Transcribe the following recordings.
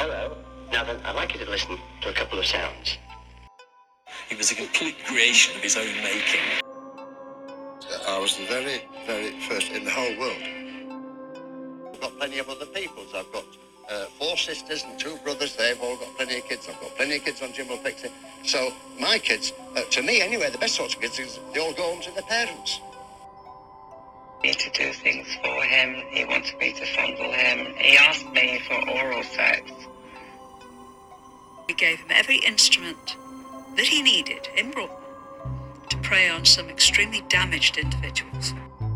Hello. Now then, I'd like you to listen to a couple of sounds. He was a complete creation of his own making. I was the very, very first in the whole world. I've got plenty of other peoples. I've got 4 sisters and 2 brothers. They've all got plenty of kids. I've got plenty of kids on Jimbo Pixie. So my kids, to me anyway, the best sorts of kids is they all go home to their parents. To do things for him. He wanted me to fondle him. He asked me for oral sex. We gave him every instrument that he needed in Brooklyn to prey on some extremely damaged individuals.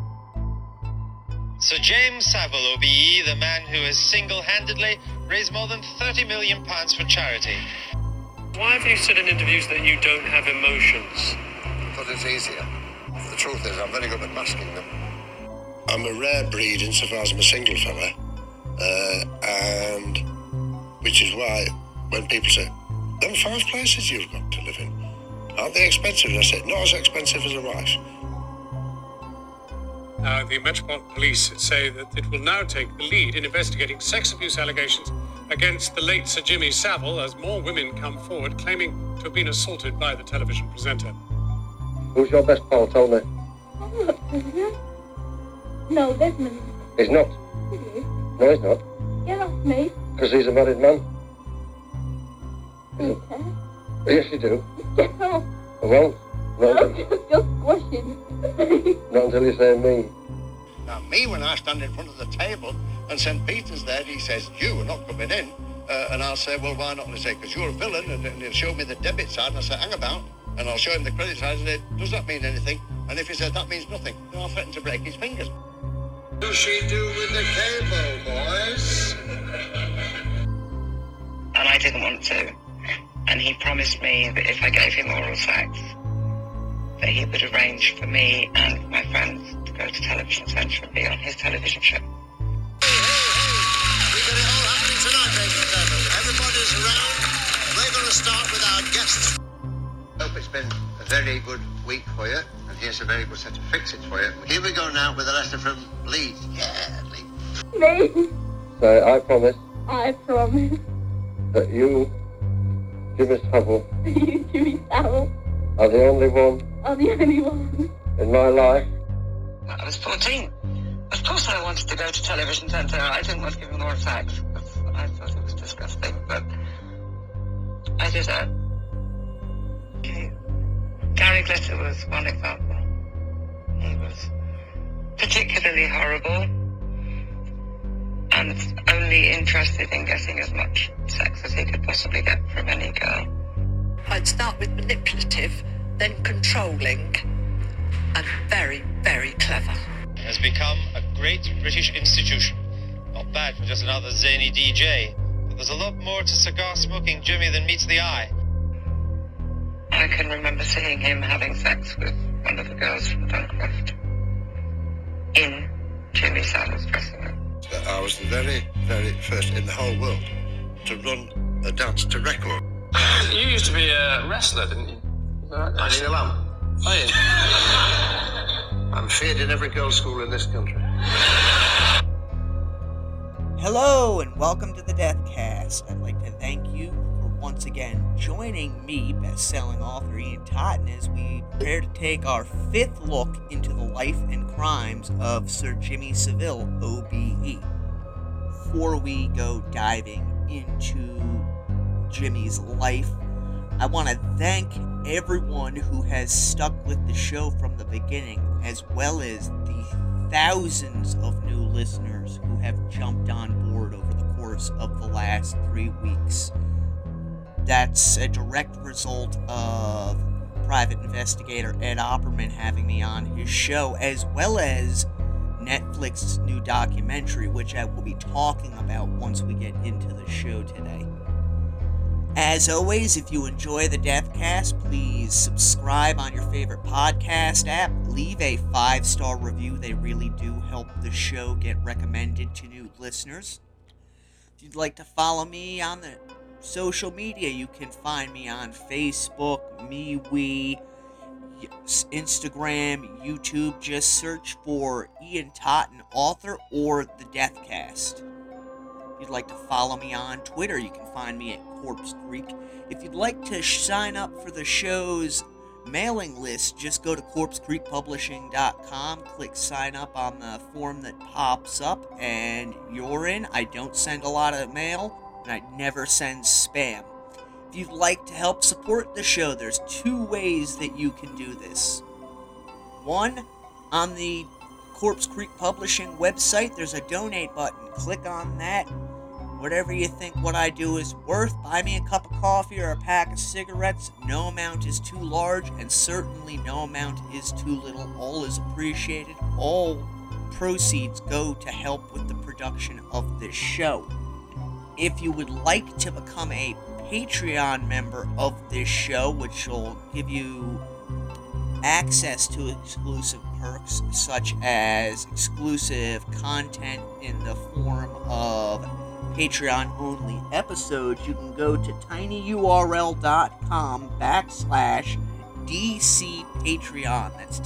Sir James Savile, OBE, the man who has single-handedly raised more than £30 million for charity. Why have you said in interviews that you don't have emotions? Because it's easier. The truth is, I'm very good at masking them. I'm a rare breed insofar as I'm a single fella, and which is why when people say, "Them 5 places you've got to live in, aren't they expensive?" And I say, "Not as expensive as a wife." The Metropolitan Police say that it will now take the lead in investigating sex abuse allegations against the late Sir Jimmy Savile as more women come forward claiming to have been assaulted by the television presenter. Who's your best pal, Tony? I'm not Tony. No, Desmond. He's not. He is. No, he's not. Get off me. Because he's a married man. Okay. Yes, you do. Get off. I won't. I'm just squashing. Not until you say me. Now, me, when I stand in front of the table and St. Peter's there, he says, "You are not coming in." And I'll say, "Well, why not?" And he say, "Because you're a villain." And he'll show me the debit side. And I say, "Hang about." And I'll show him the credit side and say, "Does that mean anything?" And if he says, "That means nothing," then I'll threaten to break his fingers. What does she do with the cable, boys? And I didn't want to. And he promised me that if I gave him oral sex, that he would arrange for me and my friends to go to Television Centre and be on his television show. Hey, we've got it all happening tonight, ladies and gentlemen. Everybody's around. We're going to start with our guests. I hope it's been a very good week for you, and here's a very good set of fixings for you. Here we go now with a letter from Leeds. Yeah, Leeds. Me. So I promise I promise. that you, Jimmy Savile, You, Jimmy Savile, are the only one are the only one. in my life. I was 14. Of course I wanted to go to Television Centre. I didn't want to give him oral sex because I thought it was disgusting, but I did it. Gary Glitter was one example. He was particularly horrible and only interested in getting as much sex as he could possibly get from any girl. I'd start with manipulative, then controlling, and very, very clever. Has become a great British institution. Not bad for just another zany DJ, but there's a lot more to cigar-smoking Jimmy than meets the eye. I can remember seeing him having sex with one of the girls from Duncroft in Jimmy Savile's dressing room. I was the very, very first in the whole world to run a dance to record. You used to be a wrestler, didn't you? I still am. Oh, yeah. I'm feared in every girls' school in this country. Hello and welcome to the Deathcast. I'd like to thank you for once again joining me, best-selling author Ian Totten, as we prepare to take our 5th look into the life and crimes of Sir Jimmy Savile, OBE. Before we go diving into Jimmy's life, I want to thank everyone who has stuck with the show from the beginning, as well as the thousands of new listeners who have jumped on board over the course of the last 3 weeks. That's a direct result of private investigator Ed Opperman having me on his show, as well as Netflix's new documentary, which I will be talking about once we get into the show today. As always, if you enjoy the Deathcast, please subscribe on your favorite podcast app. Leave a 5-star review. They really do help the show get recommended to new listeners. If you'd like to follow me on the social media, you can find me on Facebook, MeWe, Instagram, YouTube. Just search for Ian Totten, author, or the Deathcast. If you'd like to follow me on Twitter, you can find me at Corpse Creek. If you'd like to sign up for the show's mailing list, just go to corpsecreekpublishing.com, click sign up on the form that pops up, and you're in. I don't send a lot of mail, and I never send spam. If you'd like to help support the show, there's 2 ways that you can do this. One, on the Corpse Creek Publishing website, there's a donate button. Click on that. Whatever you think what I do is worth, buy me a cup of coffee or a pack of cigarettes. No amount is too large, and certainly no amount is too little. All is appreciated. All proceeds go to help with the production of this show. If you would like to become a Patreon member of this show, which will give you access to exclusive perks such as exclusive content in the form of Patreon-only episodes, you can go to tinyurl.com/DC Patreon. That's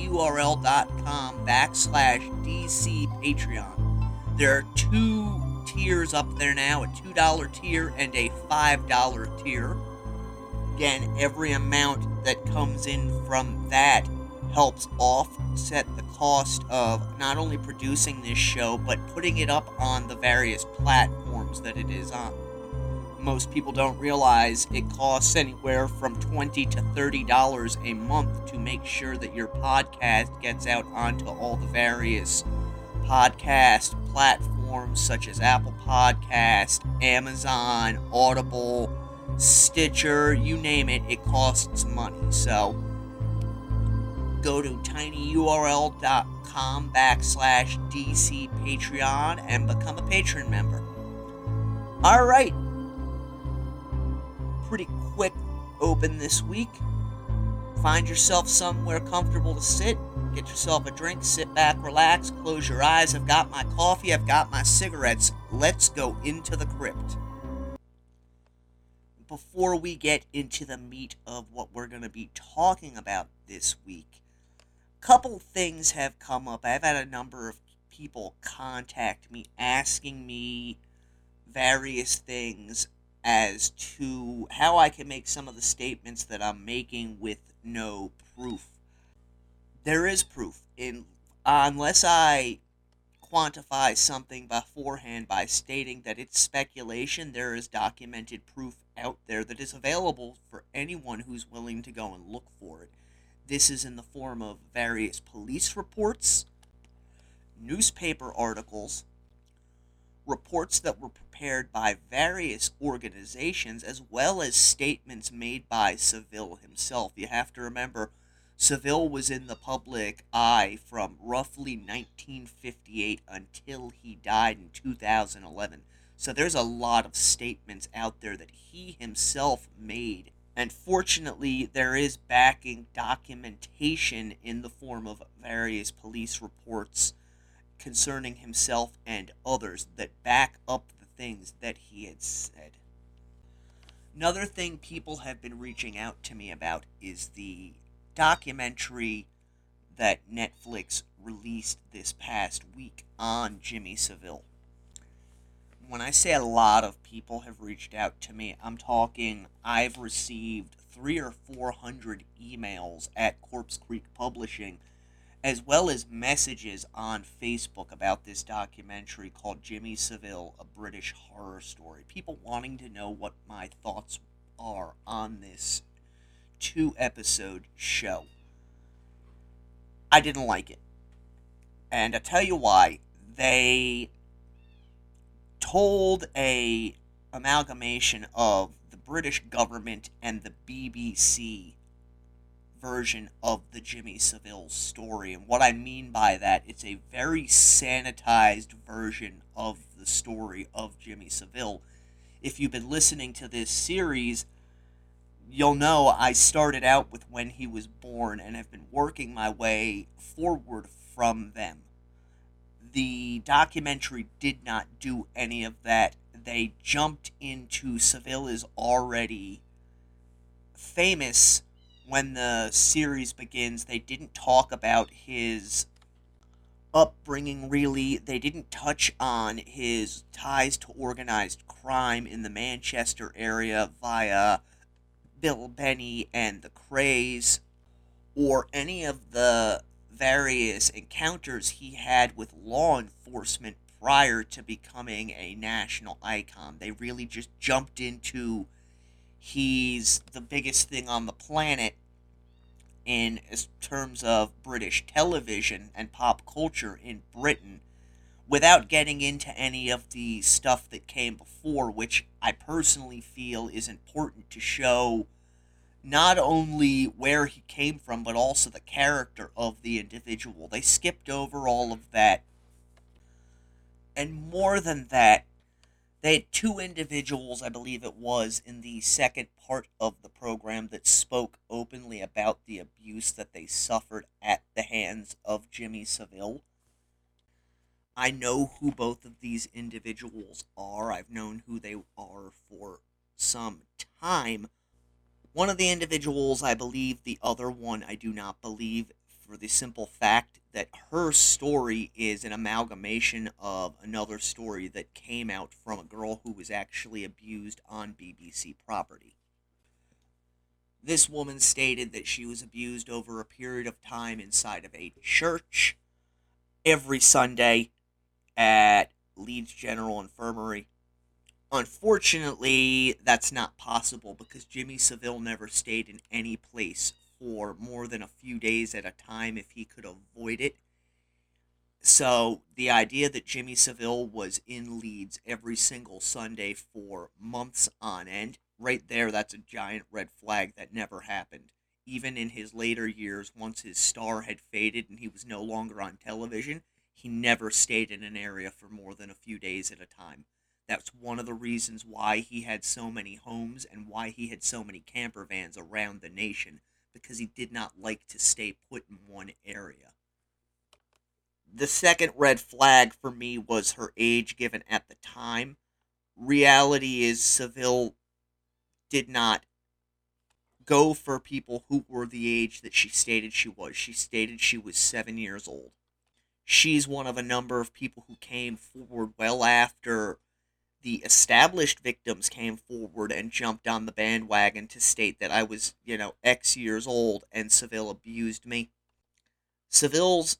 tinyurl.com/DC Patreon. There are 2 tiers up there now, a $2 tier and a $5 tier. Again, every amount that comes in from that helps offset the cost of not only producing this show, but putting it up on the various platforms that it is on. Most people don't realize it costs anywhere from $20 to $30 a month to make sure that your podcast gets out onto all the various podcast platforms such as Apple Podcast, Amazon, Audible, Stitcher, you name it, it costs money. So go to tinyurl.com/DC Patreon and become a patron member. Alright. Pretty quick open this week. Find yourself somewhere comfortable to sit. Get yourself a drink, sit back, relax, close your eyes. I've got my coffee, I've got my cigarettes. Let's go into the crypt. Before we get into the meat of what we're going to be talking about this week, a couple things have come up. I've had a number of people contact me asking me various things as to how I can make some of the statements that I'm making with no proof. There is proof. Unless I quantify something beforehand by stating that it's speculation, there is documented proof out there that is available for anyone who's willing to go and look for it. This is in the form of various police reports, newspaper articles, reports that were prepared by various organizations, as well as statements made by Seville himself. You have to remember, Seville was in the public eye from roughly 1958 until he died in 2011. So there's a lot of statements out there that he himself made. And fortunately, there is backing documentation in the form of various police reports concerning himself and others that back up the things that he had said. Another thing people have been reaching out to me about is the documentary that Netflix released this past week on Jimmy Seville. When I say a lot of people have reached out to me, I'm talking I've received 300 or 400 emails at Corpse Creek Publishing, as well as messages on Facebook about this documentary called Jimmy Seville, A British Horror Story. People wanting to know what my thoughts are on this 2-episode show. I didn't like it. And I'll tell you why. They told a amalgamation of the British government and the BBC version of the Jimmy Seville story. And what I mean by that, it's a very sanitized version of the story of Jimmy Seville. If you've been listening to this series, you'll know I started out with when he was born and have been working my way forward from them. The documentary did not do any of that. They jumped into Seville is already famous when the series begins. They didn't talk about his upbringing, really. They didn't touch on his ties to organized crime in the Manchester area via Bill Benny and the Krays, or any of the various encounters he had with law enforcement prior to becoming a national icon. They really just jumped into he's the biggest thing on the planet in terms of British television and pop culture in Britain, without getting into any of the stuff that came before, which I personally feel is important to show not only where he came from, but also the character of the individual. They skipped over all of that. And more than that, they had two individuals, I believe it was, in the second part of the program that spoke openly about the abuse that they suffered at the hands of Jimmy Savile. I know who both of these individuals are. I've known who they are for some time. One of the individuals I believe, the other one I do not believe, for the simple fact that her story is an amalgamation of another story that came out from a girl who was actually abused on BBC property. This woman stated that she was abused over a period of time inside of a church every Sunday at Leeds General Infirmary. Unfortunately, that's not possible because Jimmy Savile never stayed in any place for more than a few days at a time if he could avoid it. So the idea that Jimmy Savile was in Leeds every single Sunday for months on end, right there, that's a giant red flag. That never happened. Even in his later years, once his star had faded and he was no longer on television, he never stayed in an area for more than a few days at a time. That's one of the reasons why he had so many homes and why he had so many camper vans around the nation, because he did not like to stay put in one area. The second red flag for me was her age given at the time. Reality is Savile did not go for people who were the age that she stated she was. She stated she was 7 years old. She's one of a number of people who came forward well after the established victims came forward and jumped on the bandwagon to state that I was, X years old and Savile abused me. Savile's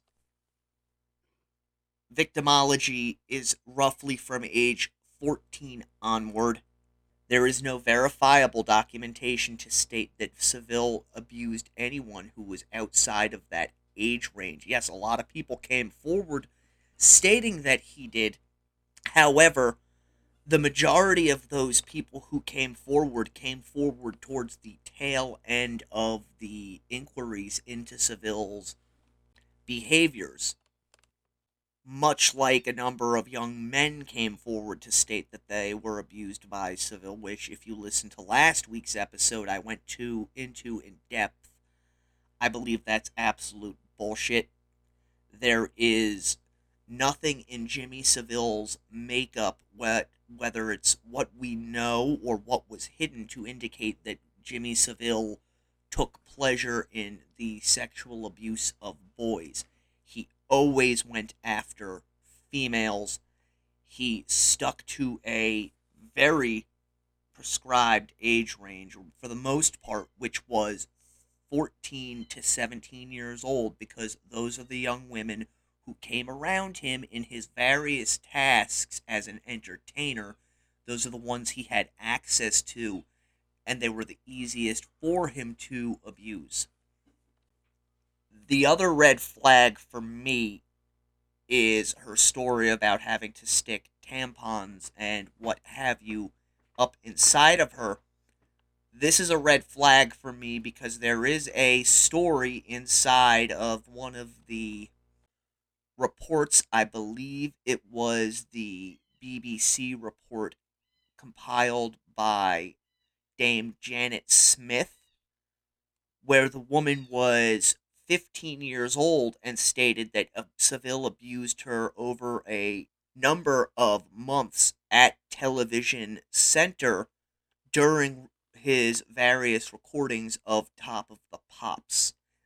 victimology is roughly from age 14 onward. There is no verifiable documentation to state that Savile abused anyone who was outside of that age range. Yes, a lot of people came forward stating that he did. However, the majority of those people who came forward towards the tail end of the inquiries into Savile's behaviors. Much like a number of young men came forward to state that they were abused by Savile, which, if you listen to last week's episode, I went into in depth. I believe that's absolute bullshit. There is nothing in Jimmy Savile's makeup, whether it's what we know or what was hidden, to indicate that Jimmy Savile took pleasure in the sexual abuse of boys. He always went after females. He stuck to a very prescribed age range, for the most part, which was 14 to 17 years old, because those are the young women who came around him in his various tasks as an entertainer. Those are the ones he had access to, and they were the easiest for him to abuse. The other red flag for me is her story about having to stick tampons and what have you up inside of her. This is a red flag for me because there is a story inside of one of the reports. I believe it was the BBC report compiled by Dame Janet Smith, where the woman was 15 years old and stated that Savile abused her over a number of months at Television Center during his various recordings of Top of the Pops.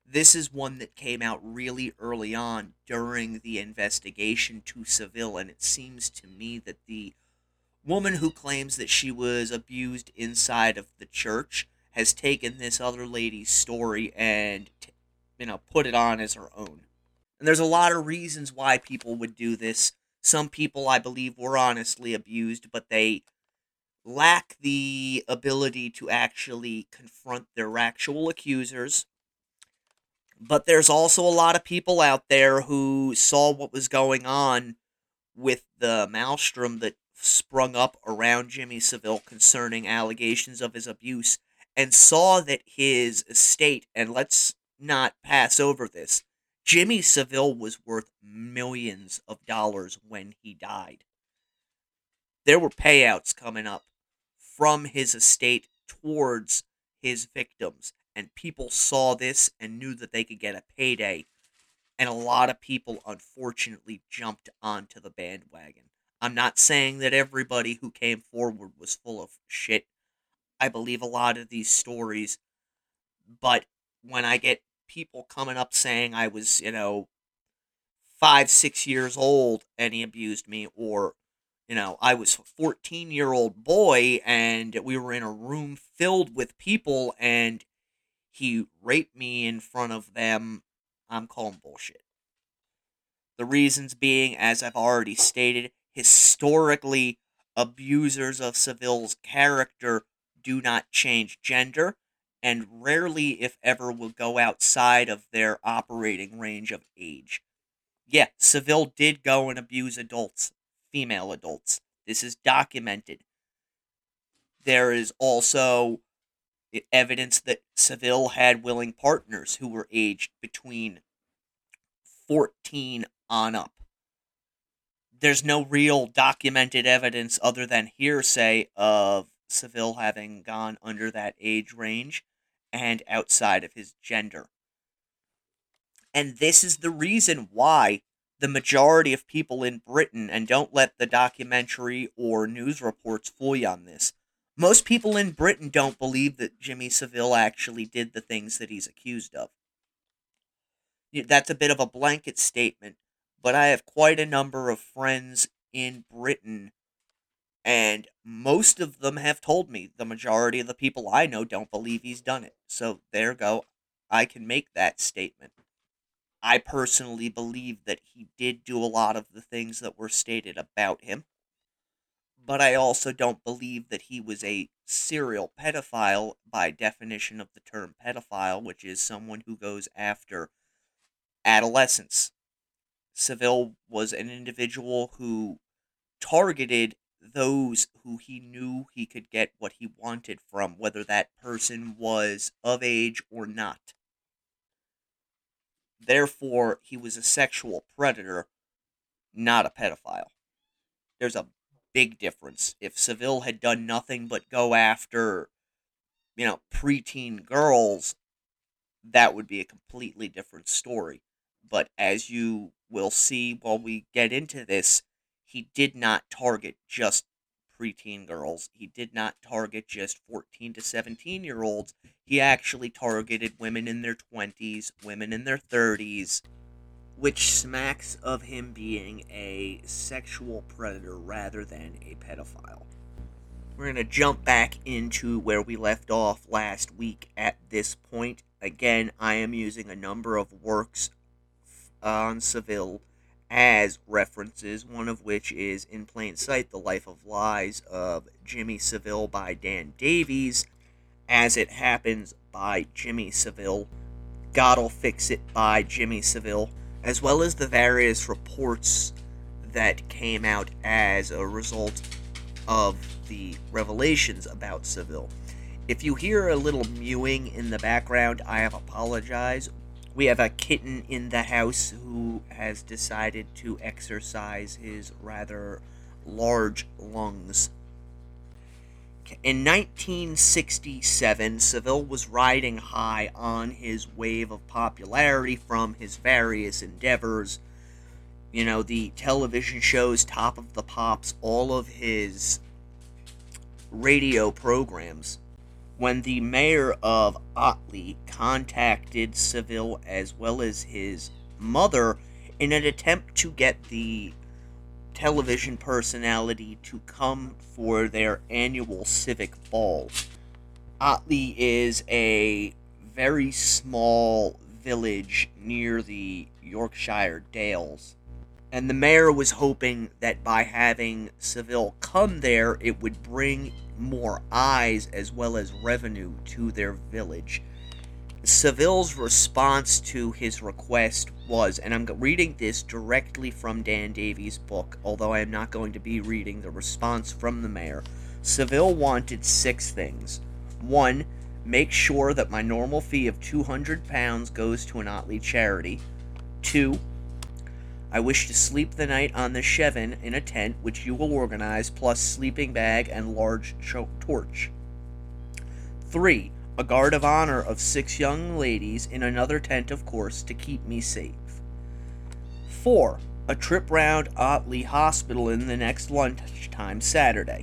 This is one that came out really early on during the investigation to Seville, and it seems to me that the woman who claims that she was abused inside of the church has taken this other lady's story and, put it on as her own. And there's a lot of reasons why people would do this. Some people, I believe, were honestly abused, but they lack the ability to actually confront their actual accusers. But there's also a lot of people out there who saw what was going on with the maelstrom that sprung up around Jimmy Savile concerning allegations of his abuse, and saw that his estate, and let's not pass over this, Jimmy Savile was worth millions of dollars when he died. There were payouts coming up from his estate towards his victims, and people saw this and knew that they could get a payday, and a lot of people unfortunately jumped onto the bandwagon. I'm not saying that everybody who came forward was full of shit. I believe a lot of these stories, but when I get people coming up saying I was, 5-6 years old and he abused me, or I was a 14-year-old boy and we were in a room filled with people and he raped me in front of them, I'm calling bullshit. The reasons being, as I've already stated, historically, abusers of Savile's character do not change gender, and rarely, if ever, will go outside of their operating range of age. Yeah, Savile did go and abuse adults, female adults. This is documented. There is also evidence that Savile had willing partners who were aged between 14 on up. There's no real documented evidence other than hearsay of Savile having gone under that age range and outside of his gender. And this is the reason why the majority of people in Britain, and don't let the documentary or news reports fool you on this, most people in Britain don't believe that Jimmy Savile actually did the things that he's accused of. That's a bit of a blanket statement, but I have quite a number of friends in Britain, and most of them have told me the majority of the people I know don't believe he's done it. So there you go. I can make that statement. I personally believe that he did do a lot of the things that were stated about him, but I also don't believe that he was a serial pedophile by definition of the term pedophile, which is someone who goes after adolescents. Savile was an individual who targeted those who he knew he could get what he wanted from, whether that person was of age or not. Therefore, he was a sexual predator, not a pedophile. There's a big difference. If Savile had done nothing but go after, preteen girls, that would be a completely different story. But as you will see while we get into this, he did not target just preteen girls. He did not target just 14 to 17-year-olds. He actually targeted women in their 20s, women in their 30s, which smacks of him being a sexual predator rather than a pedophile. We're going to jump back into where we left off last week at this point. Again, I am using a number of works on Savile as references, one of which is In Plain Sight, The Life of Lies of Jimmy Savile by Dan Davies, As It Happens by Jimmy Savile, God'll Fix It by Jimmy Savile, as well as the various reports that came out as a result of the revelations about Savile. If you hear a little mewing in the background, I have apologized. We have a kitten in the house who has decided to exercise his rather large lungs. In 1967, Savile was riding high on his wave of popularity from his various endeavors. The television shows, Top of the Pops, all of his radio programs when the mayor of Otley contacted Seville as well as his mother in an attempt to get the television personality to come for their annual civic ball. Otley is a very small village near the Yorkshire Dales, and the mayor was hoping that by having Seville come there, it would bring more eyes as well as revenue to their village. Seville's response to his request was, and I'm reading this directly from Dan Davies' book, although I am not going to be reading the response from the mayor. Seville wanted 6 things. 1. Make sure that my normal fee of £200 goes to an Otley charity. 2. I wish to sleep the night on the Cheven in a tent, which you will organize, plus sleeping bag and large torch. 3. A guard of honor of 6 young ladies in another tent, of course, to keep me safe. 4. A trip round Otley Hospital in the next lunchtime Saturday.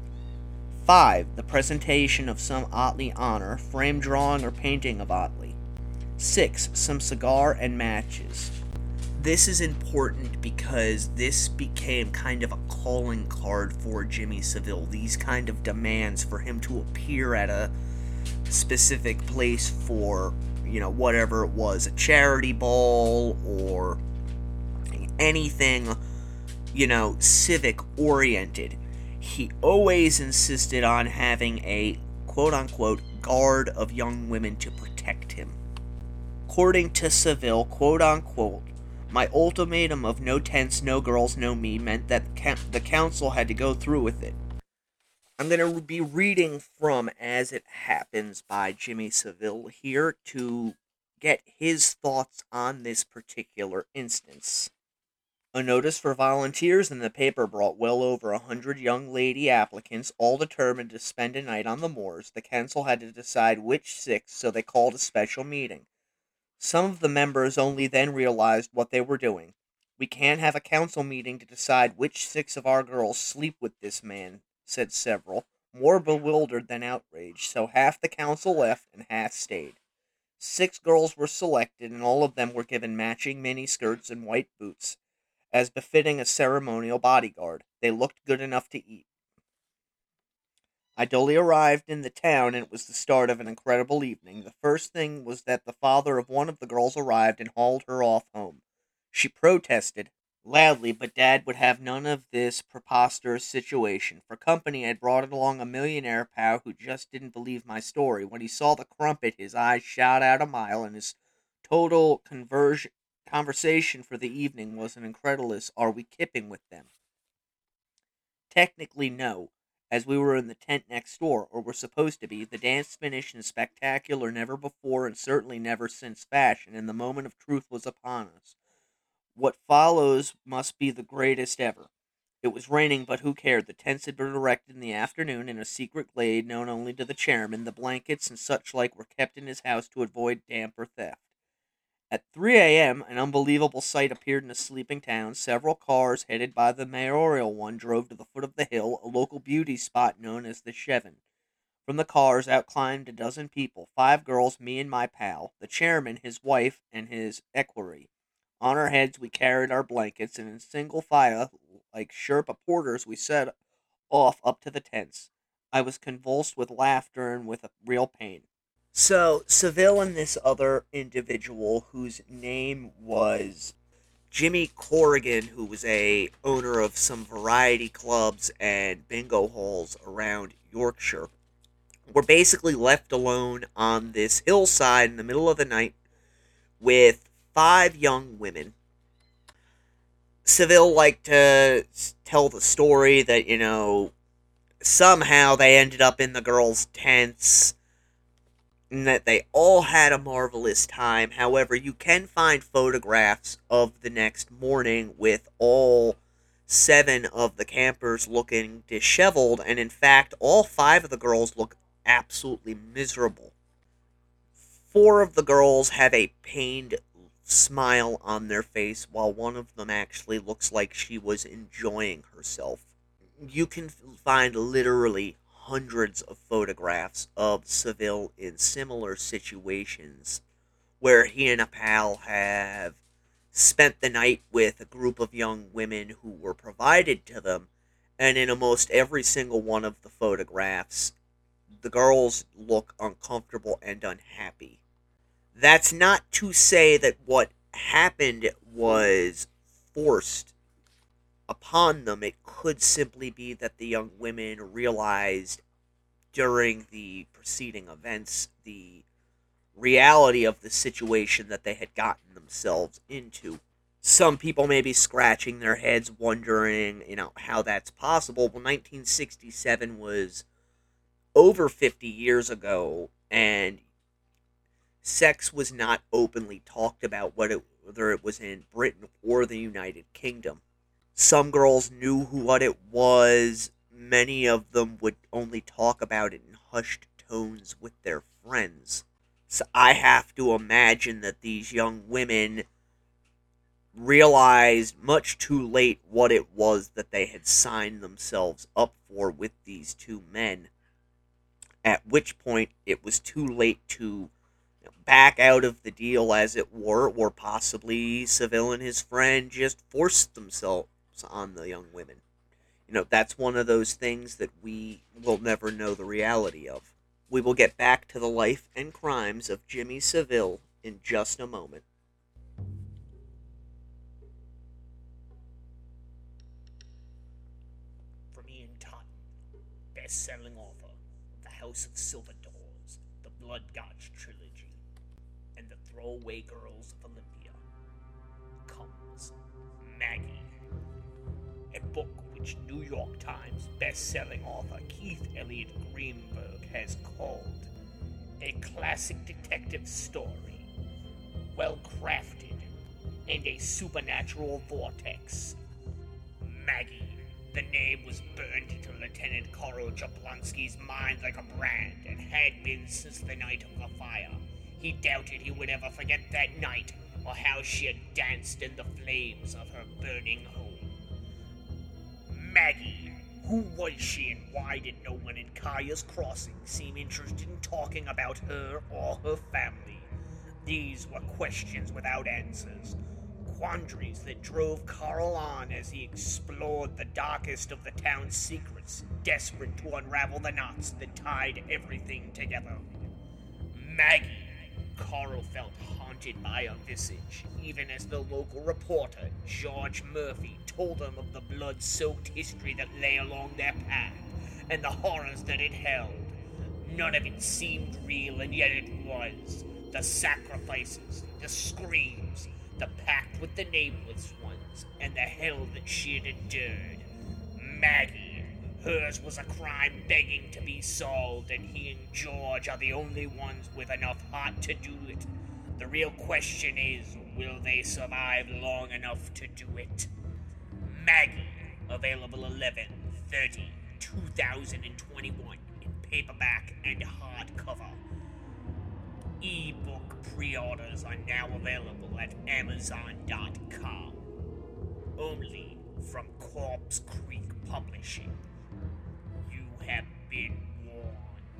5. The presentation of some Otley honor, framed drawing or painting of Otley. 6. Some cigar and matches. This is important because this became kind of a calling card for Jimmy Seville. These kind of demands for him to appear at a specific place for, whatever it was, a charity ball or anything, civic oriented. He always insisted on having a quote-unquote guard of young women to protect him. According to Seville, quote-unquote, my ultimatum of no tents, no girls, no me meant that the council had to go through with it. I'm going to be reading from As It Happens by Jimmy Seville here to get his thoughts on this particular instance. A notice for volunteers in the paper brought well over 100 young lady applicants, all determined to spend a night on the moors. The council had to decide which 6, so they called a special meeting. Some of the members only then realized what they were doing. We can't have a council meeting to decide which 6 of our girls sleep with this man, said several, more bewildered than outraged, so half the council left and half stayed. 6 girls were selected, and all of them were given matching mini-skirts and white boots, as befitting a ceremonial bodyguard. They looked good enough to eat. I duly arrived in the town, and it was the start of an incredible evening. The first thing was that the father of one of the girls arrived and hauled her off home. She protested loudly, but Dad would have none of this preposterous situation. For company, I'd brought along a millionaire pal who just didn't believe my story. When he saw the crumpet, his eyes shot out a mile, and his total conversation for the evening was an incredulous, are we kipping with them? Technically, no, as we were in the tent next door, or were supposed to be. The dance finished in spectacular, never before and certainly never since fashion, and the moment of truth was upon us. What follows must be the greatest ever. It was raining, but who cared? The tents had been erected in the afternoon in a secret glade known only to the chairman. The blankets and such like were kept in his house to avoid damp or theft. At 3 a.m., an unbelievable sight appeared in the sleeping town. Several cars, headed by the mayoral one, drove to the foot of the hill, a local beauty spot known as the Cheven. From the cars, out climbed a dozen people, 5 girls, me and my pal, the chairman, his wife, and his equerry. On our heads we carried our blankets, and in single file, like Sherpa porters, we set off up to the tents. I was convulsed with laughter and with a real pain. So, Seville and this other individual, whose name was Jimmy Corrigan, who was a owner of some variety clubs and bingo halls around Yorkshire, were basically left alone on this hillside in the middle of the night with 5 young women. Seville liked to tell the story that, somehow they ended up in the girls' tents, and that they all had a marvelous time. However, you can find photographs of the next morning with all 7 of the campers looking disheveled, and in fact, all 5 of the girls look absolutely miserable. 4 of the girls have a pained smile on their face, while one of them actually looks like she was enjoying herself. You can find literally hundreds of photographs of Seville in similar situations where he and a pal have spent the night with a group of young women who were provided to them, and in almost every single one of the photographs, the girls look uncomfortable and unhappy. That's not to say that what happened was forced upon them. It could simply be that the young women realized during the preceding events the reality of the situation that they had gotten themselves into. Some people may be scratching their heads wondering, how that's possible. Well, 1967 was over 50 years ago, and sex was not openly talked about, whether it was in Britain or the United Kingdom. Some girls knew what it was. Many of them would only talk about it in hushed tones with their friends. So I have to imagine that these young women realized much too late what it was that they had signed themselves up for with these two men, at which point it was too late to back out of the deal, as it were, or possibly Seville and his friend just forced themselves on the young women. That's one of those things that we will never know the reality of. We will get back to the life and crimes of Jimmy Seville in just a moment. From Ian Totten, best-selling author of The House of Silver Doors, the Blood-Gotch trilogy, and The Throwaway Girls of Olympia, comes Maggie, a book which New York Times best-selling author Keith Elliott Greenberg has called a classic detective story, well-crafted, and a supernatural vortex. Maggie, the name was burned into Lieutenant Carl Jablonski's mind like a brand, and had been since the night of the fire. He doubted he would ever forget that night, or how she had danced in the flames of her burning home. Maggie, who was she, and why did no one in Kaya's Crossing seem interested in talking about her or her family? These were questions without answers, quandaries that drove Carl on as he explored the darkest of the town's secrets, desperate to unravel the knots that tied everything together. Maggie, Carl felt haunted by a visage, even as the local reporter, George Murphy, told him of the blood-soaked history that lay along their path, and the horrors that it held. None of it seemed real, and yet it was. The sacrifices, the screams, the pact with the Nameless Ones, and the hell that she had endured. Maggie, hers was a crime begging to be solved, and he and George are the only ones with enough heart to do it. The real question is, will they survive long enough to do it? Maggie, available 11/30/2021 in paperback and hardcover. E-book pre-orders are now available at Amazon.com. Only from Corpse Creek Publishing. You have been warned.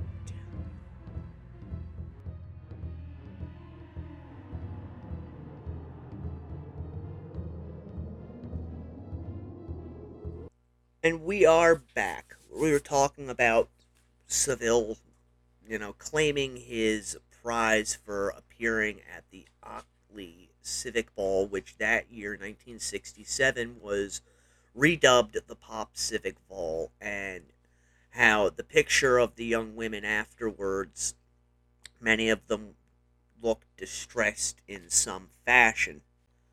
And we are back. We were talking about Seville, claiming his prize for appearing at the Ockley Civic Ball, which that year, 1967, was redubbed the Pop Civic Ball, and how the picture of the young women afterwards, many of them looked distressed in some fashion.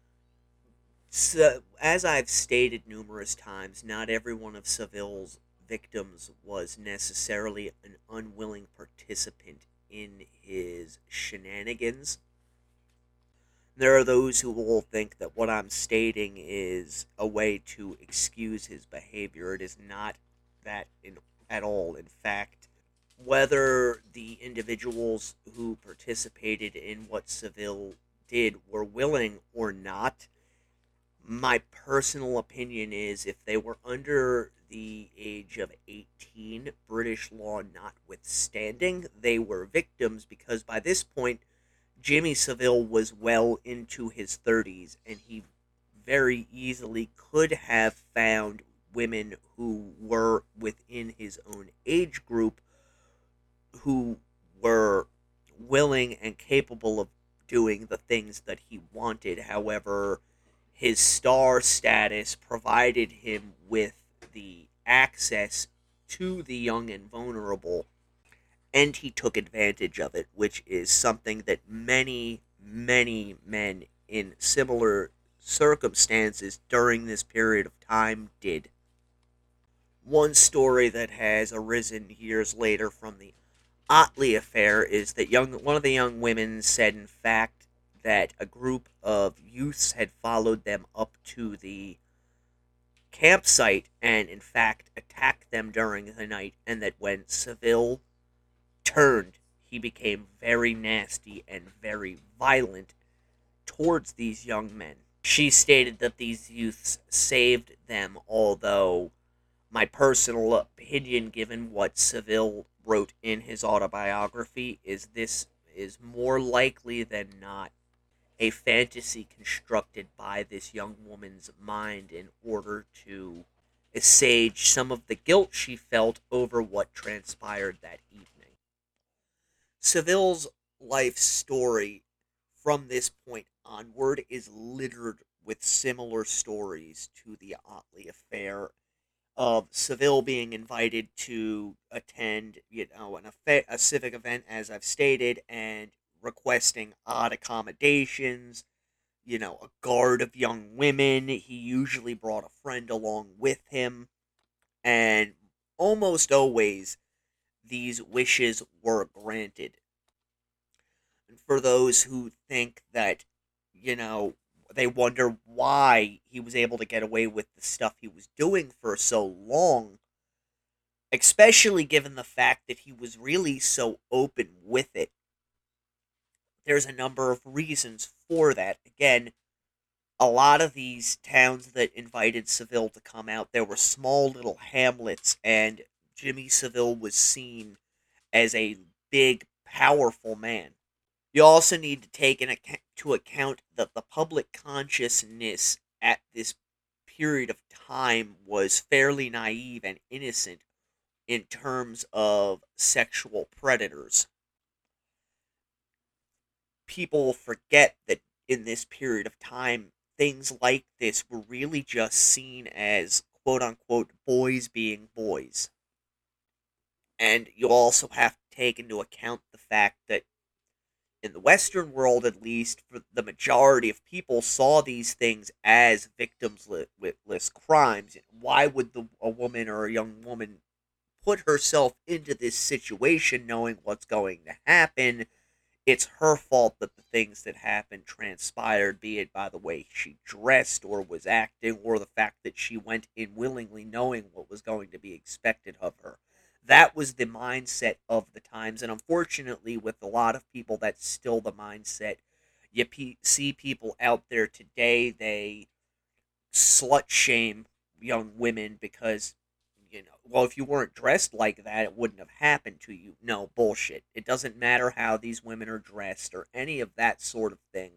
So, as I've stated numerous times, not every one of Seville's victims was necessarily an unwilling participant in his shenanigans. There are those who will think that what I'm stating is a way to excuse his behavior. It is not that at all. In fact, whether the individuals who participated in what Seville did were willing or not, My personal opinion is if they were under the age of 18, British law notwithstanding, they were victims because by this point, Jimmy Savile was well into his 30s and he very easily could have found women who were within his own age group who were willing and capable of doing the things that he wanted. However, his star status provided him with the access to the young and vulnerable, and he took advantage of it, which is something that many, many men in similar circumstances during this period of time did. One story that has arisen years later from the Otley affair is that one of the young women said, in fact, that a group of youths had followed them up to the campsite and, in fact, attacked them during the night, and that when Savile turned, he became very nasty and very violent towards these young men. She stated that these youths saved them, although my personal opinion, given what Savile wrote in his autobiography, is this is more likely than not a fantasy constructed by this young woman's mind in order to assuage some of the guilt she felt over what transpired that evening. Savile's life story from this point onward is littered with similar stories to the Otley affair, of Savile being invited to attend, a civic event, as I've stated, and requesting odd accommodations, a guard of young women. He usually brought a friend along with him, and almost always these wishes were granted. And for those who think that, they wonder why he was able to get away with the stuff he was doing for so long, especially given the fact that he was really so open with it. There's a number of reasons for that. Again, a lot of these towns that invited Savile to come out, there were small little hamlets, and Jimmy Savile was seen as a big, powerful man. You also need to take into account that the public consciousness at this period of time was fairly naive and innocent in terms of sexual predators. People forget that in this period of time, things like this were really just seen as quote-unquote boys being boys. And you also have to take into account the fact that in the Western world, at least, for the majority of people saw these things as victimless crimes. Why would a woman or a young woman put herself into this situation knowing what's going to happen? It's her fault that the things that happened transpired, be it by the way she dressed or was acting, or the fact that she went in willingly knowing what was going to be expected of her. That was the mindset of the times, and unfortunately, with a lot of people, that's still the mindset. You see people out there today, they slut-shame young women because, if you weren't dressed like that, it wouldn't have happened to you. No, bullshit. It doesn't matter how these women are dressed or any of that sort of thing.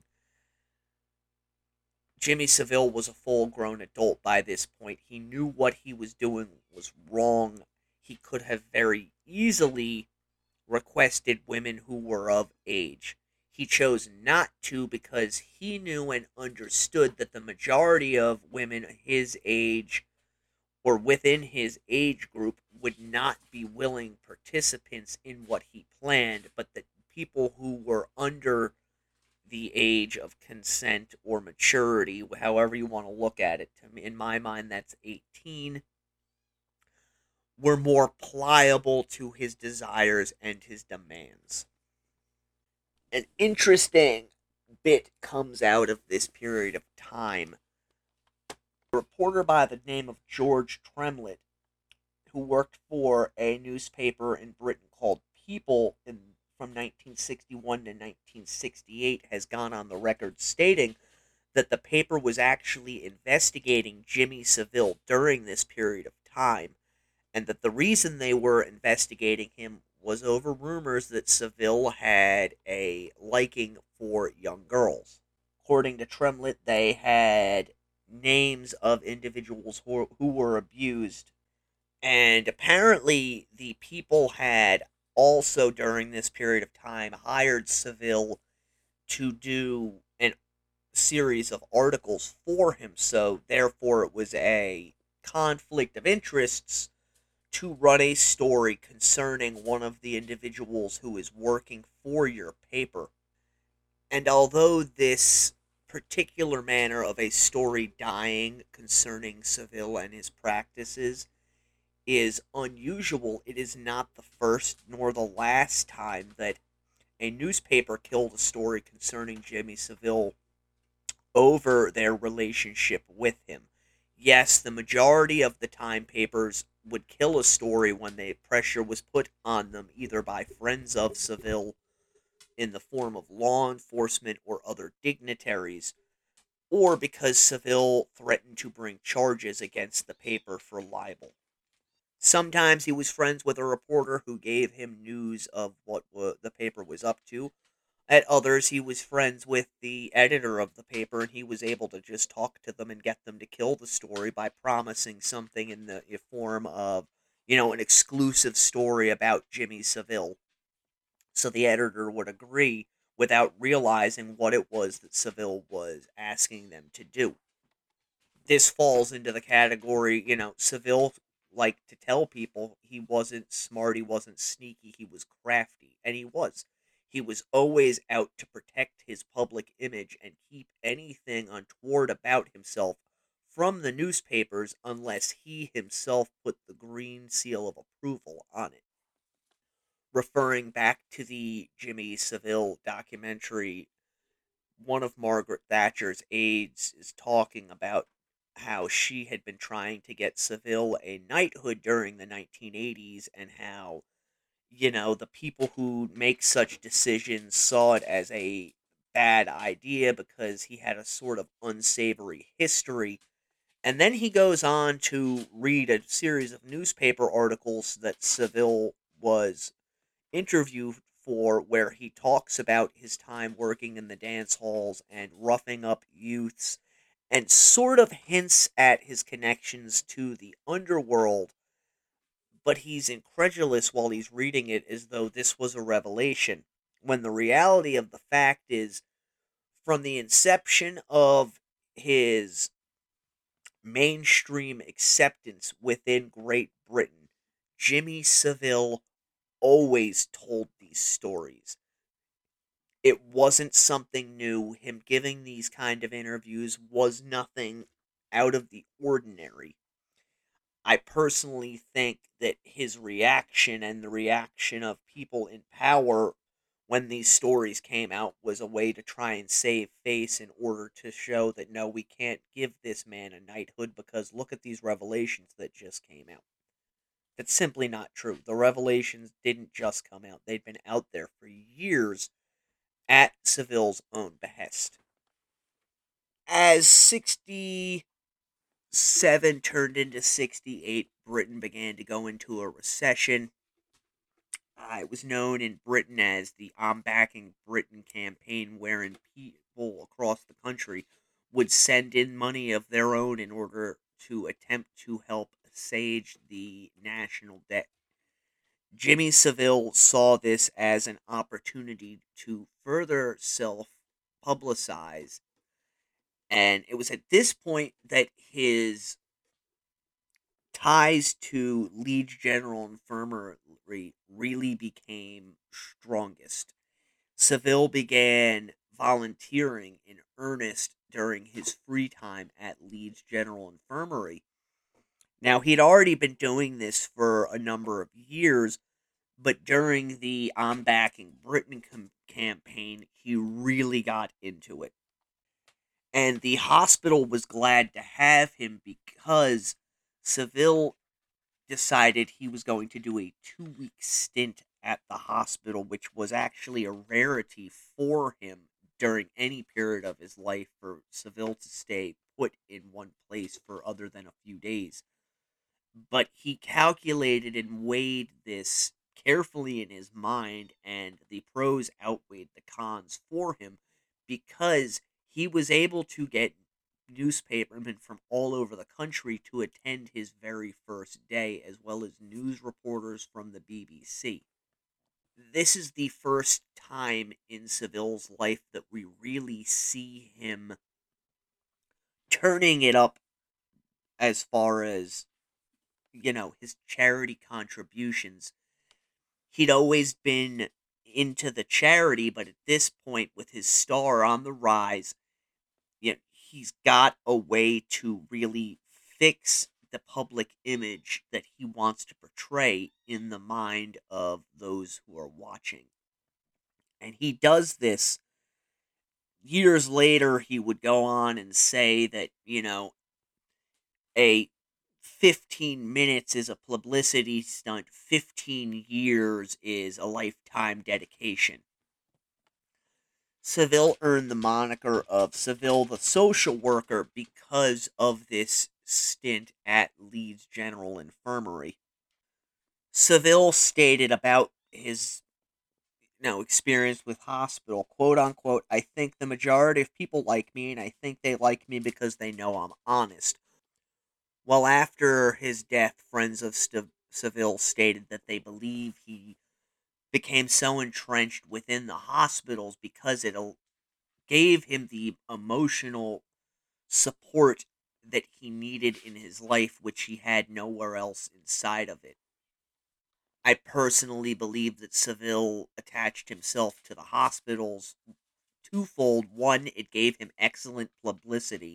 Jimmy Savile was a full-grown adult by this point. He knew what he was doing was wrong. He could have very easily requested women who were of age. He chose not to because he knew and understood that the majority of women his age or within his age group would not be willing participants in what he planned, but that people who were under the age of consent or maturity, however you want to look at it, in my mind that's 18, were more pliable to his desires and his demands. An interesting bit comes out of this period of time. A reporter by the name of George Tremlett, who worked for a newspaper in Britain called People from 1961 to 1968, has gone on the record stating that the paper was actually investigating Jimmy Savile during this period of time, and that the reason they were investigating him was over rumors that Savile had a liking for young girls. According to Tremlett, they had names of individuals who were abused, and apparently the people had also, during this period of time, hired Savile to do a series of articles for him, so therefore it was a conflict of interests to run a story concerning one of the individuals who is working for your paper. And although this particular manner of a story dying concerning Savile and his practices is unusual, it is not the first nor the last time that a newspaper killed a story concerning Jimmy Savile over their relationship with him. Yes, the majority of the time papers would kill a story when the pressure was put on them either by friends of Savile in the form of law enforcement or other dignitaries, or because Savile threatened to bring charges against the paper for libel. Sometimes he was friends with a reporter who gave him news of what the paper was up to. At others, he was friends with the editor of the paper, and he was able to just talk to them and get them to kill the story by promising something in the form of, an exclusive story about Jimmy Savile. So the editor would agree without realizing what it was that Savile was asking them to do. This falls into the category, Savile liked to tell people he wasn't smart, he wasn't sneaky, he was crafty, and he was. He was always out to protect his public image and keep anything untoward about himself from the newspapers unless he himself put the green seal of approval on it. Referring back to the Jimmy Savile documentary, one of Margaret Thatcher's aides is talking about how she had been trying to get Savile a knighthood during the 1980s and how, the people who make such decisions saw it as a bad idea because he had a sort of unsavory history. And then he goes on to read a series of newspaper articles that Savile was interviewed for, where he talks about his time working in the dance halls and roughing up youths, and sort of hints at his connections to the underworld, but he's incredulous while he's reading it as though this was a revelation, when the reality of the fact is, from the inception of his mainstream acceptance within Great Britain, Jimmy Savile always told these stories. It wasn't something new. Him giving these kind of interviews was nothing out of the ordinary. I personally think that his reaction and the reaction of people in power when these stories came out was a way to try and save face in order to show that no, we can't give this man a knighthood because look at these revelations that just came out. That's simply not true. The revelations didn't just come out. They'd been out there for years at Savile's own behest. As 67 turned into 68, Britain began to go into a recession. It was known in Britain as the I'm Backing Britain campaign, wherein people across the country would send in money of their own in order to attempt to help assuage the national debt. Jimmy Savile saw this as an opportunity to further self-publicize, and it was at this point that his ties to Leeds General Infirmary really became strongest. Savile began volunteering in earnest during his free time at Leeds General Infirmary. Now, he'd already been doing this for a number of years, but during the I'm Backing Britain campaign, he really got into it. And the hospital was glad to have him because Savile decided he was going to do a 2-week stint at the hospital, which was actually a rarity for him during any period of his life for Seville to stay put in one place for other than a few days. But he calculated and weighed this carefully in his mind, and the pros outweighed the cons for him because he was able to get newspapermen from all over the country to attend his very first day, as well as news reporters from the BBC. This is the first time in Seville's life that we really see him turning it up as far as, his charity contributions. He'd always been into the charity, but at this point, with his star on the rise, he's got a way to really fix the public image that he wants to portray in the mind of those who are watching. And he does this. Years later, he would go on and say that, a 15 minutes is a publicity stunt, 15 years is a lifetime dedication. Seville earned the moniker of Seville the Social Worker because of this stint at Leeds General Infirmary. Seville stated about his experience with hospital, quote unquote, "I think the majority of people like me, and I think they like me because they know I'm honest." Well, after his death, friends of Seville stated that they believe he became so entrenched within the hospitals because it gave him the emotional support that he needed in his life, which he had nowhere else inside of it. I personally believe that Seville attached himself to the hospitals twofold. One, it gave him excellent publicity,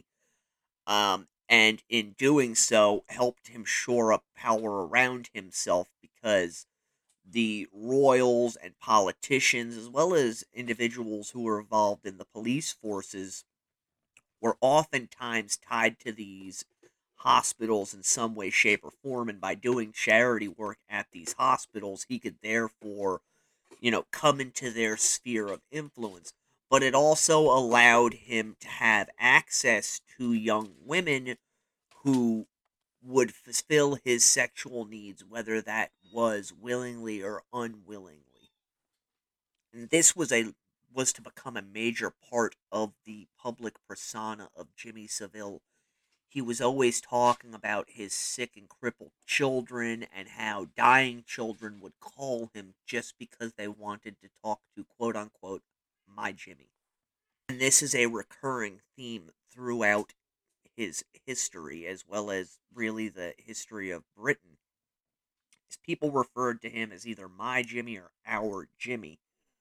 and in doing so, helped him shore up power around himself because the royals and politicians, as well as individuals who were involved in the police forces, were oftentimes tied to these hospitals in some way, shape, or form, and by doing charity work at these hospitals, he could therefore, come into their sphere of influence. But it also allowed him to have access to young women who would fulfill his sexual needs, whether that was willingly or unwillingly. And this was to become a major part of the public persona of Jimmy Seville. He was always talking about his sick and crippled children and how dying children would call him just because they wanted to talk to, quote unquote, my Jimmy. And this is a recurring theme throughout his history, as well as really the history of Britain. As people referred to him as either my Jimmy or our Jimmy.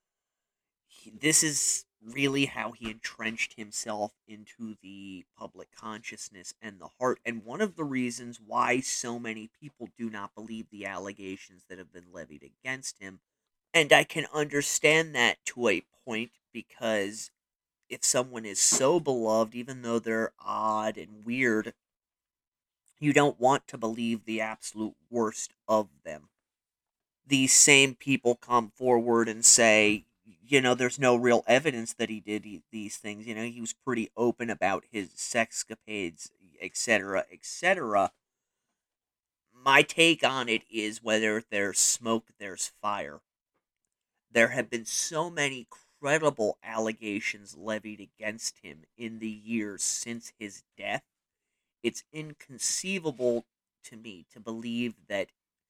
This is really how he entrenched himself into the public consciousness and the heart, and one of the reasons why so many people do not believe the allegations that have been levied against him. And I can understand that to a point, because if someone is so beloved, even though they're odd and weird, you don't want to believe the absolute worst of them. These same people come forward and say, there's no real evidence that he did these things. He was pretty open about his sexcapades, etc., etc. My take on it is, whether there's smoke, there's fire. There have been so many credible allegations levied against him in the years since his death. It's inconceivable to me to believe that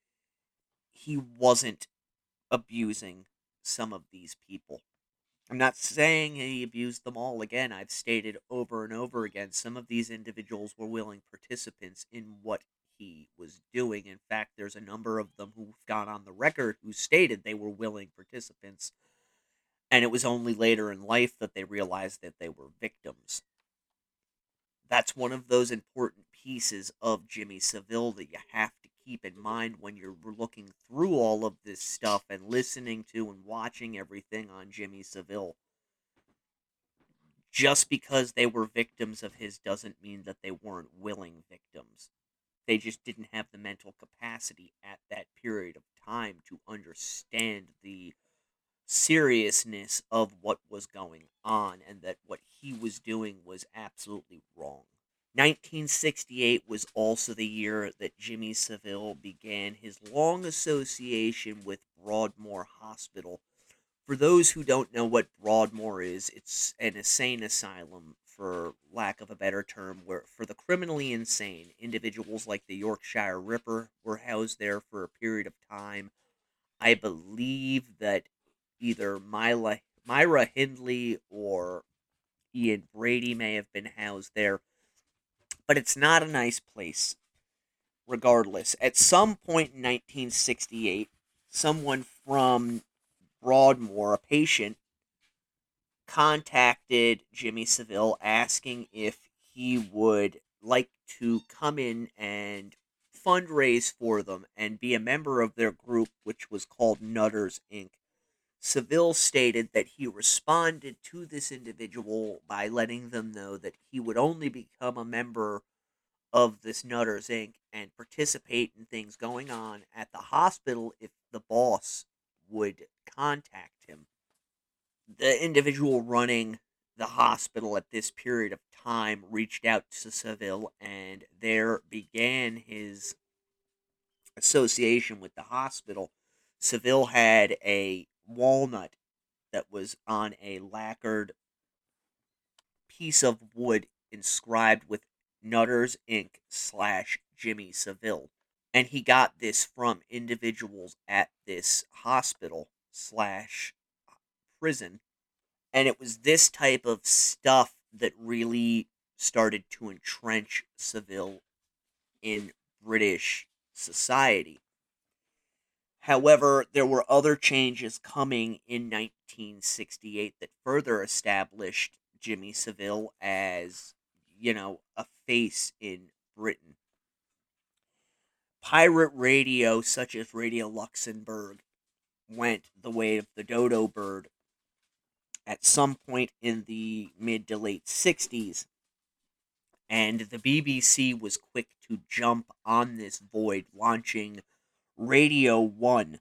he wasn't abusing some of these people. I'm not saying he abused them all. Again, I've stated over and over again, some of these individuals were willing participants in what he was doing. In fact, there's a number of them who've gone on the record who stated they were willing participants, and it was only later in life that they realized that they were victims. That's one of those important pieces of Jimmy Seville that you have to keep in mind when you're looking through all of this stuff and listening to and watching everything on Jimmy Seville. Just because they were victims of his doesn't mean that they weren't willing victims. They just didn't have the mental capacity at that period of time to understand the seriousness of what was going on and that what he was doing was absolutely wrong. 1968 was also the year that Jimmy Savile began his long association with Broadmoor Hospital. For those who don't know what Broadmoor is, it's an insane asylum, for lack of a better term, where for the criminally insane, individuals like the Yorkshire Ripper were housed there for a period of time. I believe that either Myra Hindley or Ian Brady may have been housed there, but it's not a nice place. Regardless, at some point in 1968, someone from Broadmoor, a patient, contacted Jimmy Savile asking if he would like to come in and fundraise for them and be a member of their group, which was called Nutters, Inc. Savile stated that he responded to this individual by letting them know that he would only become a member of this Nutters, Inc. and participate in things going on at the hospital if the boss would contact him. The individual running the hospital at this period of time reached out to Savile, and there began his association with the hospital. Savile had a walnut that was on a lacquered piece of wood inscribed with Nutters Inc. / Jimmy Savile. And he got this from individuals at this hospital / prison. And it was this type of stuff that really started to entrench Savile in British society. However, there were other changes coming in 1968 that further established Jimmy Savile as, a face in Britain. Pirate radio, such as Radio Luxembourg, went the way of the dodo bird at some point in the mid to late 60s, and the BBC was quick to jump on this void, launching Radio 1.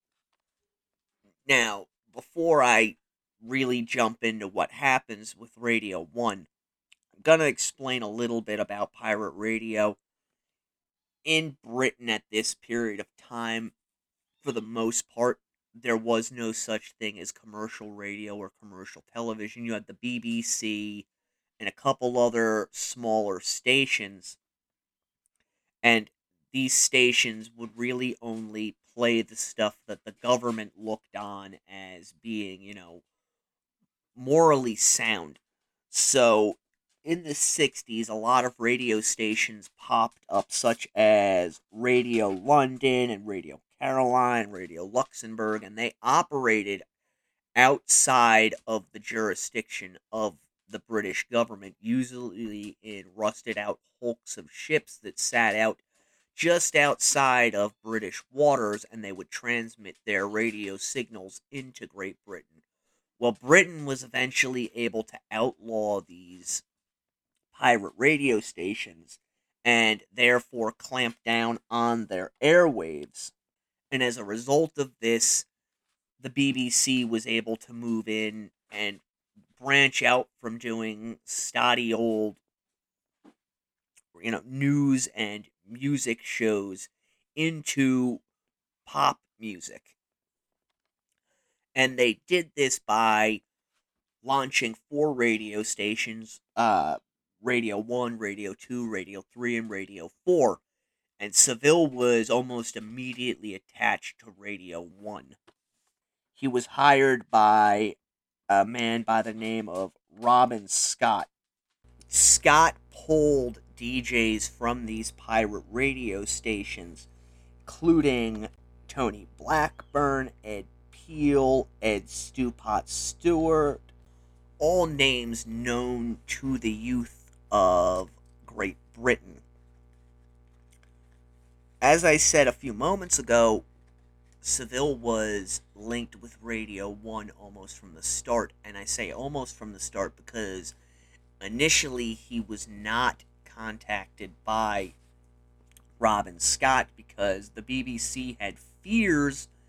Now, before I really jump into what happens with Radio 1, I'm going to explain a little bit about pirate radio. In Britain at this period of time, for the most part, there was no such thing as commercial radio or commercial television. You had the BBC and a couple other smaller stations, and these stations would really only play the stuff that the government looked on as being, morally sound. So, in the 60s, a lot of radio stations popped up, such as Radio London and Radio Caroline, Radio Luxembourg, and they operated outside of the jurisdiction of the British government, usually in rusted-out hulks of ships that sat out just outside of British waters, and they would transmit their radio signals into Great Britain. Well, Britain was eventually able to outlaw these pirate radio stations and therefore clamp down on their airwaves. And as a result of this, the BBC was able to move in and branch out from doing stodgy old, news and music shows into pop music. And they did this by launching 4 radio stations, Radio 1, Radio 2, Radio 3, and Radio 4. And Savile was almost immediately attached to Radio 1. He was hired by a man by the name of Robin Scott. Scott pulled DJs from these pirate radio stations, including Tony Blackburn, Ed Peel, Ed Stewpot Stewart, all names known to the youth of Great Britain. As I said a few moments ago, Savile was linked with Radio 1 almost from the start, and I say almost from the start because initially he was not contacted by Robin Scott because the BBC had fears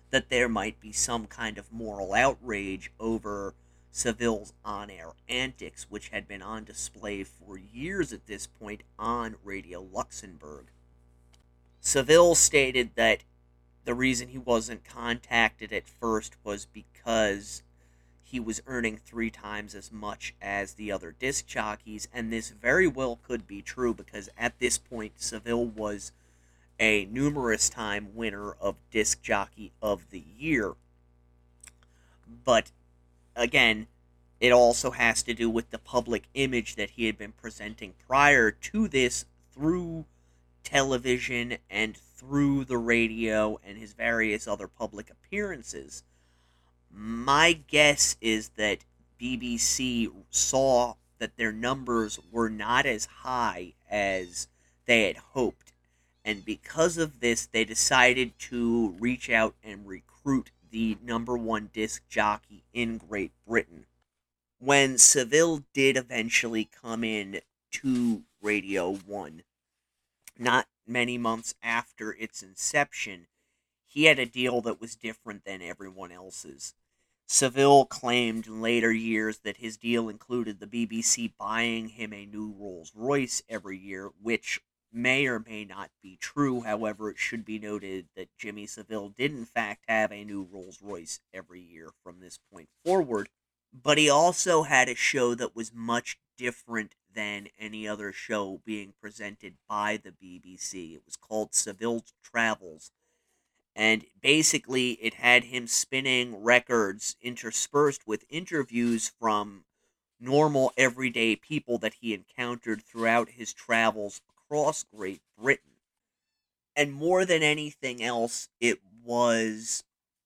that there might be some kind of moral outrage over Seville's on-air antics, which had been on display for years at this point on Radio Luxembourg. Seville stated that the reason he wasn't contacted at first was because he was earning 3 times as much as the other disc jockeys, and this very well could be true because at this point Seville was a numerous time winner of Disc Jockey of the Year. But again, it also has to do with the public image that he had been presenting prior to this through television and through the radio and his various other public appearances. My guess is that BBC saw that their numbers were not as high as they had hoped, and because of this, they decided to reach out and recruit the number 1 disc jockey in Great Britain. When Seville did eventually come in to Radio 1, not many months after its inception, he had a deal that was different than everyone else's. Seville claimed in later years that his deal included the BBC buying him a new Rolls-Royce every year, which may or may not be true. However, it should be noted that Jimmy Seville did in fact have a new Rolls-Royce every year from this point forward, but he also had a show that was much different than any other show being presented by the BBC. It was called Seville's Travels, and basically it had him spinning records interspersed with interviews from normal everyday people that he encountered throughout his travels across Great Britain. And more than anything else, it was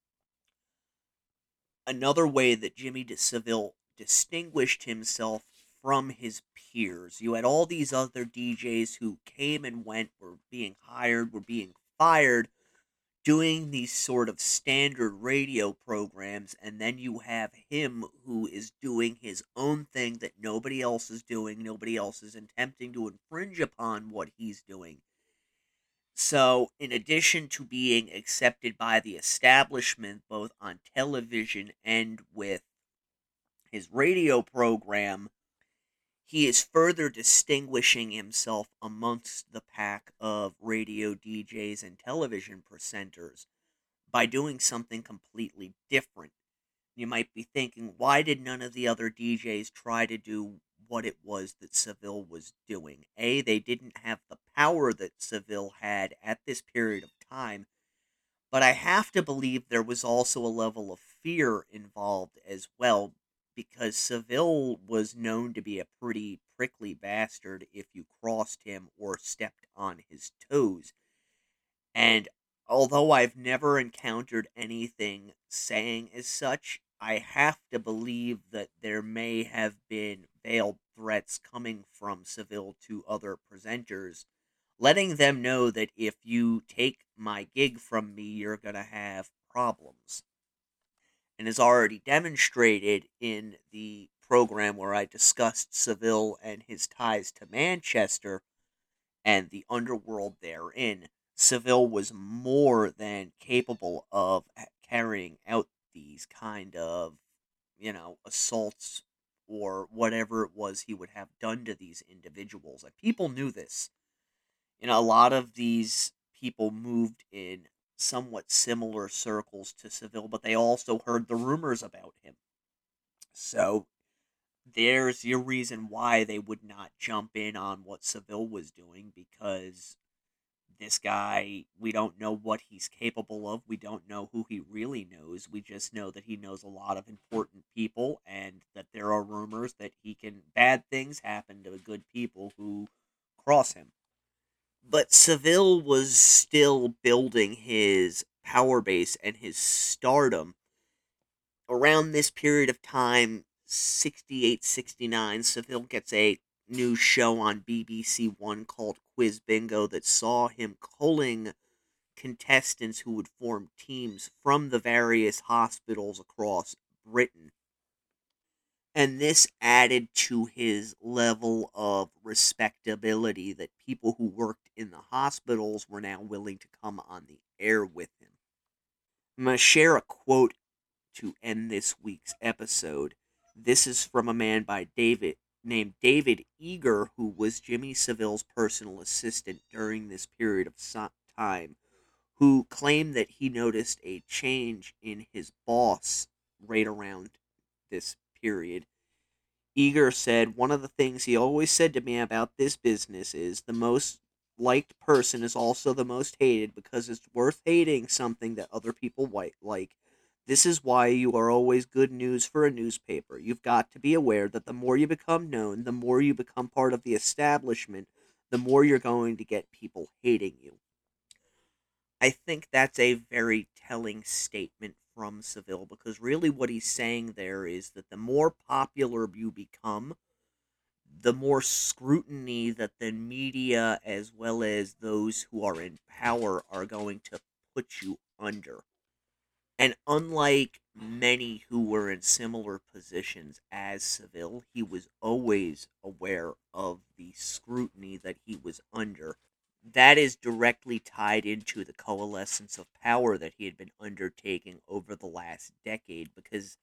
another way that Jimmy Seville distinguished himself from his peers. You had all these other DJs who came and went, were being hired, were being fired, doing these sort of standard radio programs, and then you have him who is doing his own thing that nobody else is doing, nobody else is attempting to infringe upon what he's doing. So, in addition to being accepted by the establishment, both on television and with his radio program, he is further distinguishing himself amongst the pack of radio DJs and television presenters by doing something completely different. You might be thinking, why did none of the other DJs try to do what it was that Seville was doing? A, they didn't have the power that Seville had at this period of time, but I have to believe there was also a level of fear involved as well, because Seville was known to be a pretty prickly bastard if you crossed him or stepped on his toes. And although I've never encountered anything saying as such, I have to believe that there may have been veiled threats coming from Seville to other presenters, letting them know that if you take my gig from me, you're going to have problems. And is already demonstrated in the program where I discussed Seville and his ties to Manchester and the underworld therein. Seville was more than capable of carrying out these kind of, assaults or whatever it was he would have done to these individuals. And people knew this. A lot of these people moved in somewhat similar circles to Seville, but they also heard the rumors about him. So there's your reason why they would not jump in on what Seville was doing, because this guy, we don't know what he's capable of. We don't know who he really knows. We just know that he knows a lot of important people and that there are rumors that bad things happen to good people who cross him. But Seville was still building his power base and his stardom. Around this period of time, 68, 69, Seville gets a new show on BBC One called Quiz Bingo that saw him culling contestants who would form teams from the various hospitals across Britain. And this added to his level of respectability that people who worked in the hospitals were now willing to come on the air with him. I'm going to share a quote to end this week's episode. This is from a man named David Eager, who was Jimmy Savile's personal assistant during this period of time, who claimed that he noticed a change in his boss right around this period. Eager said, "One of the things he always said to me about this business is the most liked person is also the most hated because it's worth hating something that other people like. This is why you are always good news for a newspaper. You've got to be aware that the more you become known, the more you become part of the establishment, the more you're going to get people hating you." I think that's a very telling statement from Savile, because really what he's saying there is that the more popular you become, the more scrutiny that the media as well as those who are in power are going to put you under. And unlike many who were in similar positions as Savile, he was always aware of the scrutiny that he was under. That is directly tied into the coalescence of power that he had been undertaking over the last decade, because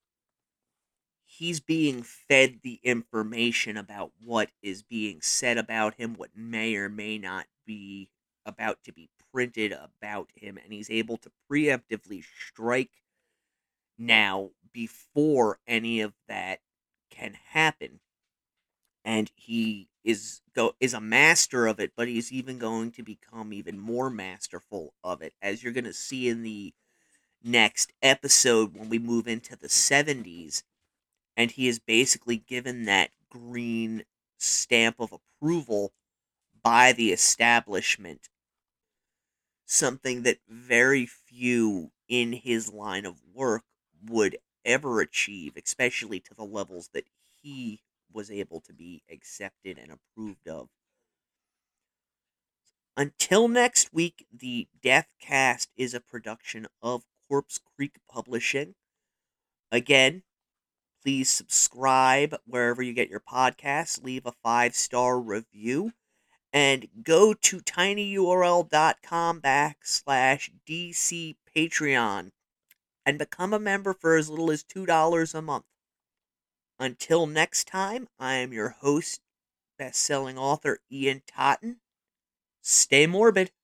he's being fed the information about what is being said about him, what may or may not be about to be printed about him, and he's able to preemptively strike now before any of that can happen. And he is a master of it, but he's even going to become even more masterful of it, as you're going to see in the next episode when we move into the 70s, and he is basically given that green stamp of approval by the establishment, something that very few in his line of work would ever achieve, especially to the levels that he was able to be accepted and approved of. Until next week, the Deathcast is a production of Corpse Creek Publishing. Again, please subscribe wherever you get your podcasts, leave a 5-star review, and go to tinyurl.com/DC Patreon and become a member for as little as $2 a month. Until next time, I am your host, best-selling author Ian Totten. Stay morbid.